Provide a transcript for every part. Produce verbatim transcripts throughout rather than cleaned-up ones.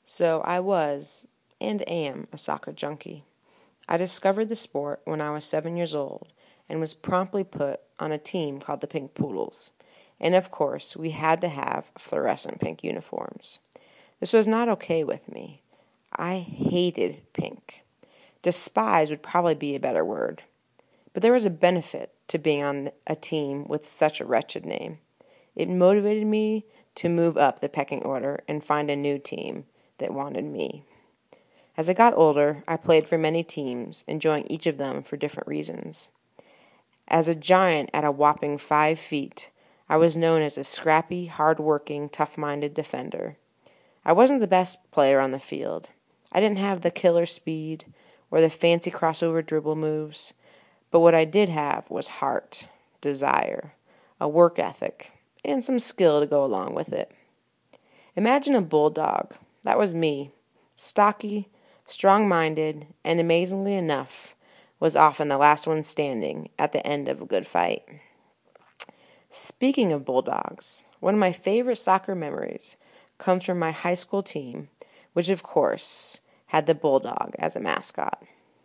So I was, and am, a soccer junkie. I discovered the sport when I was seven years old and was promptly put on a team called the Pink Poodles. And of course, we had to have fluorescent pink uniforms. This was not okay with me. I hated pink. Despise would probably be a better word. But there was a benefit to being on a team with such a wretched name. It motivated me to move up the pecking order and find a new team that wanted me. As I got older, I played for many teams, enjoying each of them for different reasons. As a giant at a whopping five feet, I was known as a scrappy, hard-working, tough-minded defender. I wasn't the best player on the field. I didn't have the killer speed or the fancy crossover dribble moves, but what I did have was heart, desire, a work ethic, and some skill to go along with it. Imagine a bulldog. That was me. Stocky, strong-minded, and amazingly enough, was often the last one standing at the end of a good fight. Speaking of bulldogs, one of my favorite soccer memories comes from my high school team, which of course had the bulldog as a mascot.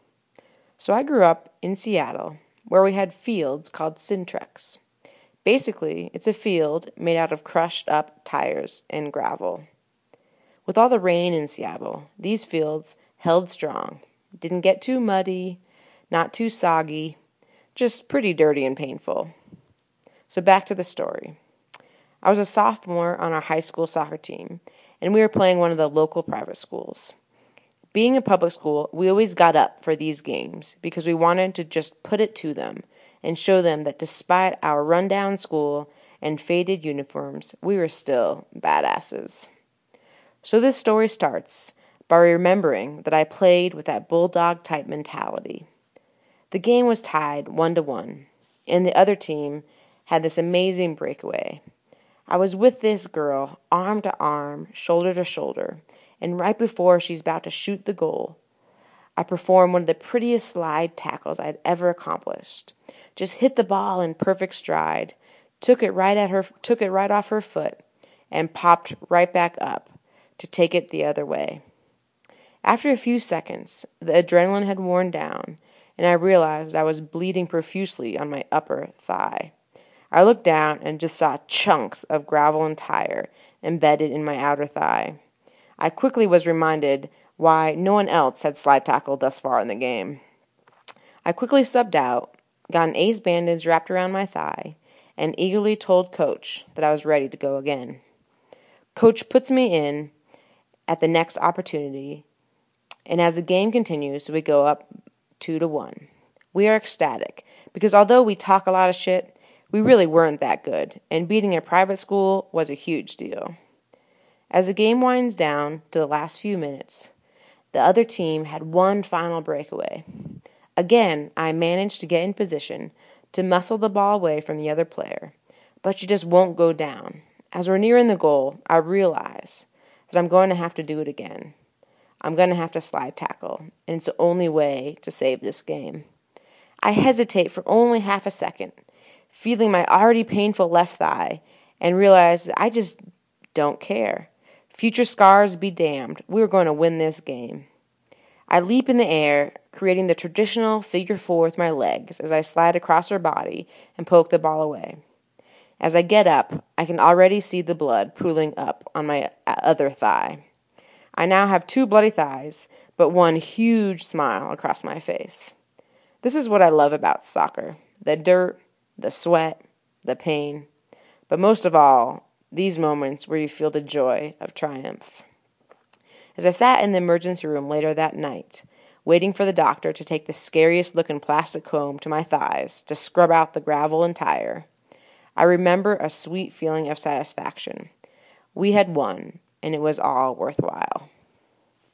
So I grew up in Seattle, where we had fields called Sintrex. Basically, it's a field made out of crushed up tires and gravel. With all the rain in Seattle, these fields held strong. Didn't get too muddy, not too soggy, just pretty dirty and painful. So back to the story. I was a sophomore on our high school soccer team, and we were playing one of the local private schools. Being a public school, we always got up for these games because we wanted to just put it to them and show them that despite our rundown school and faded uniforms, we were still badasses. So this story starts by remembering that I played with that bulldog-type mentality. The game was tied one to one, and the other team had this amazing breakaway. I was with this girl, arm to arm, shoulder to shoulder, and right before she's about to shoot the goal, I performed one of the prettiest slide tackles I'd ever accomplished. Just hit the ball in perfect stride, took it right at her, took it right off her foot, and popped right back up to take it the other way. After a few seconds, the adrenaline had worn down, and I realized I was bleeding profusely on my upper thigh. I looked down and just saw chunks of gravel and tire embedded in my outer thigh. I quickly was reminded why no one else had slide tackled thus far in the game. I quickly subbed out, got an ace bandage wrapped around my thigh, and eagerly told Coach that I was ready to go again. Coach puts me in at the next opportunity, and as the game continues, we go up two to one. We are ecstatic, because although we talk a lot of shit, we really weren't that good, and beating a private school was a huge deal. As the game winds down to the last few minutes, the other team had one final breakaway. Again, I managed to get in position to muscle the ball away from the other player, but she just won't go down. As we're nearing the goal, I realize that I'm going to have to do it again. I'm going to have to slide tackle, and it's the only way to save this game. I hesitate for only half a second, feeling my already painful left thigh, and realize that I just don't care. Future scars be damned. We were going to win this game. I leap in the air, creating the traditional figure four with my legs as I slide across her body and poke the ball away. As I get up, I can already see the blood pooling up on my other thigh. I now have two bloody thighs, but one huge smile across my face. This is what I love about soccer: the dirt, the sweat, the pain, but most of all, these moments where you feel the joy of triumph. As I sat in the emergency room later that night, waiting for the doctor to take the scariest-looking plastic comb to my thighs to scrub out the gravel and tire, I remember a sweet feeling of satisfaction. We had won, and it was all worthwhile.